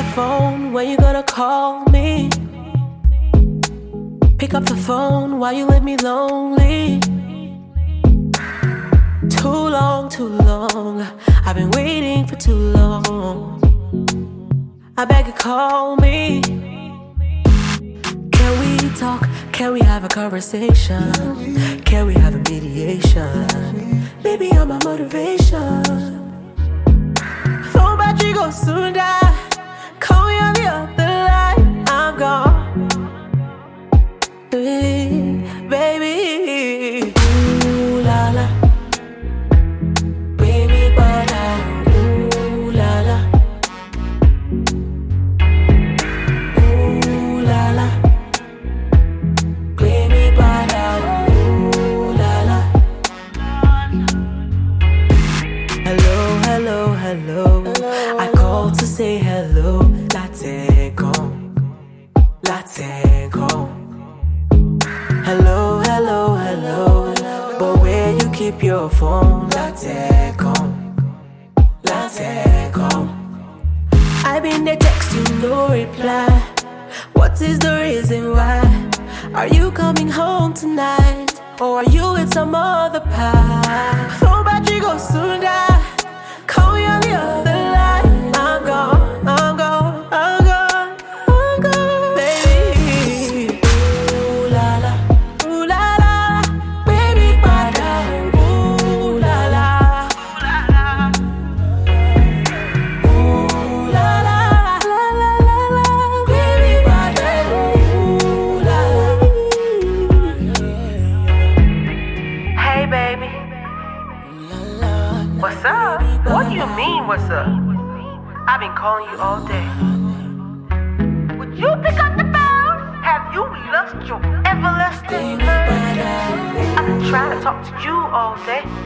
phone, when you gonna call me? Pick up the phone, why you leave me lonely? Too long, I've been waiting for too long. I beg you, call me. Can we talk? Can we have a conversation? Can we have a mediation? Baby, you're my motivation. Phone battery goes soon die. Call me on the other line. I'm gone, baby. Ooh la la, baby, but ooh la la, ooh la la, baby, but ooh la la. Hello, hello, hello. I called to say hello. Latte gone. Hello, hello, hello. But where you keep your phone? Latte gone. I've been there text you, no reply. What is the reason why? Are you coming home tonight? Or are you with some other pie? Phone battery goes soon die. Call me on the other line. I'm gone, baby. Ooh la la, baby, bada. Ooh la la, ooh la la, baby, bada. Ooh la la. Hey baby, what's up? What do you mean, what's up? I've been calling you all day. Would you pick up the phone? Have you lost your everlasting mind? I've been trying to talk to you all day.